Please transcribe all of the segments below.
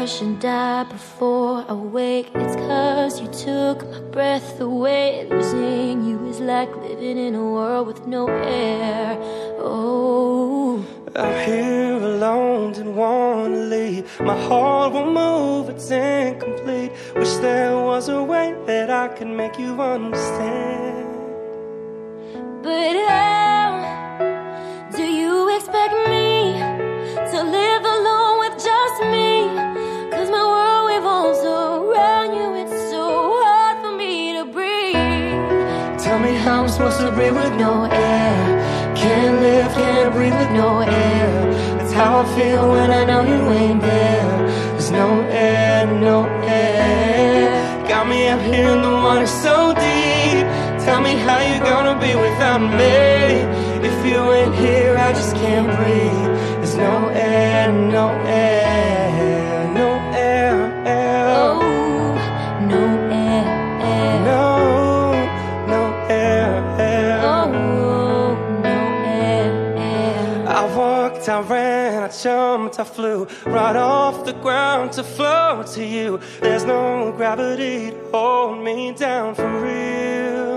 shouldn't die before I wake. It's 'cause you took my breath away. Losing you is like living in a world with no air. Oh, I'm here alone, didn't wanna leave. My heart won't move, it's incomplete. Wish there was a way that I could make you understand. but how do you expect me to live alone with just me? 'Cause my world revolves around you. It's so hard for me to breathe. Tell me how I'm supposed to breathe with no air. Can't live, can't breathe with no air. That's how I feel when I know you ain't there. There's no air, no air. Got me out here in the water so deep. Tell me how you gonna be without me. If you ain't here, I just can't breathe. There's no air, no air, no air, air. Oh, no air, air. No, no air, air. Oh, no air, air. I walked, I ran, I jumped, I flew right off the ground to flow to you. There's no gravity to hold me down for real.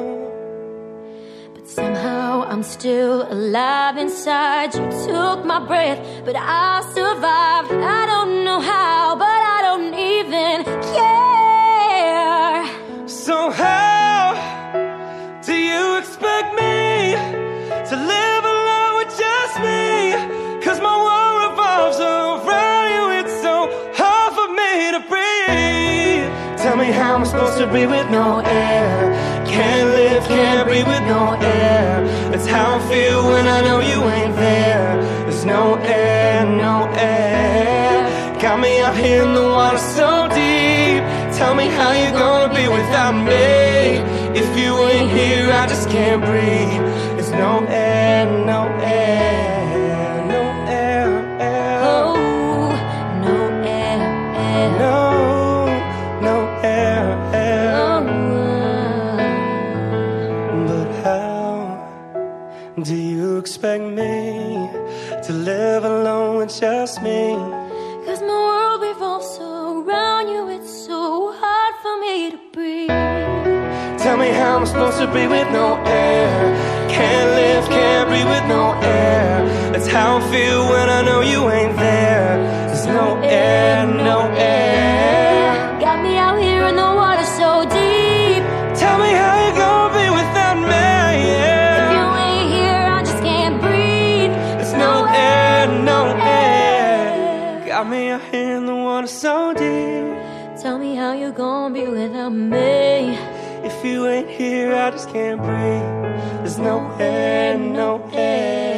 But somehow I'm still alive inside. You took my breath, but I survived. I don't know how, but I don't even care. So how do you expect me to live alone with just me? 'Cause my world revolves around you. It's so hard for me to breathe. Tell me how I'm supposed to breathe with no air. Can't live, can't breathe with no air. That's how I feel when I know you ain't there. There's no air, no air. Got me out here in the water so deep. Tell me how you gonna be without me. If you ain't here, I just can't breathe. There's no air, no air, no air, air. Oh, no air, air. No, no air, air. Oh, But how do you expect me to live alone with just me? 'cause my world revolves around you. It's so hard for me to breathe. Tell me how I'm supposed to breathe with no air. Can't live, can't breathe with no air. That's how I feel when I know you ain't there. There's no air, no air. Got me out here in the water so deep. Tell me how you gonna be without me, yeah. If you ain't here, I just can't breathe. There's no air, no air. Got me out here in the water so deep. Tell me how you gonna be without me. If you ain't here, I just can't breathe. There's no air, no air.